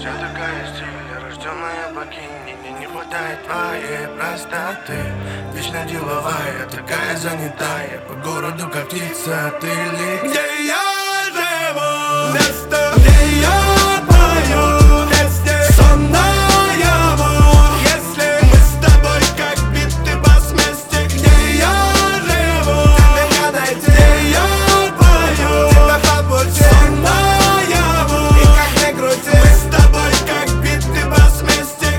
Вся такая стильная, рожденная богиней. Мне не хватает твоей простоты. Вечно деловая, такая занятая. По городу как птица, ты ли? Где я живу? Место, где я пою вместе. Сон наяву. Если мы с тобой как биты бас вместе. Где я живу? Ты меня найди. Где я пою тебя побольше. Сон наяву. И как не крути, мы с тобой как биты бас вместе.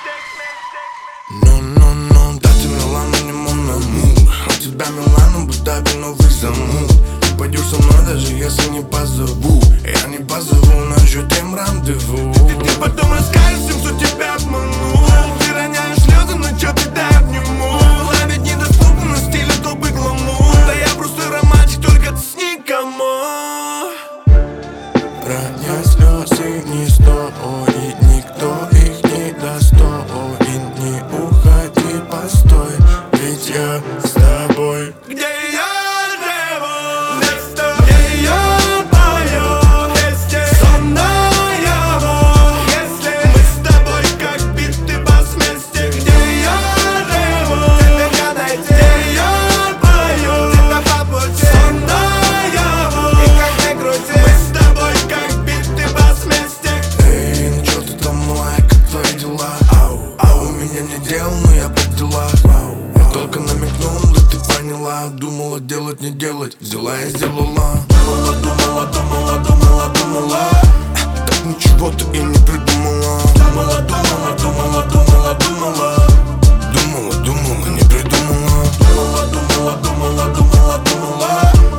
Ну, да ты Милана, не Монаму. У тебя Милана, будто бы новый замут. Ты пойдешь со мной, даже если не позову. Я не позову, но ждем рандеву. Ты потом расскажешь всем, что тебя обманул. Ты роняешь слезы, но чё ты дай обниму. Ловить недоступно, стиль толпы гламур. Да я просто романтик, только ты с никому. Роняй слезы не стоит, никто их не достоин. Не уходи, постой, ведь я с тобой. Где я живу? Место, где я пою вместе. Сон наяву. Если мы с тобой как биты бас вместе. Где я живу? Ты меня найди. Где я пою тебя побольше. Сон наяву. И как не крути, мы с тобой как биты бас вместе. Эй, ну чё ты там, моя, как твои дела? Ау, у меня не дел, но я при делах. Я только намекнул, да ты поняла. Думала делать, не делать, взяла и сделала. Думала. Так ничего ты и не придумала. Думала, не придумала. Думала.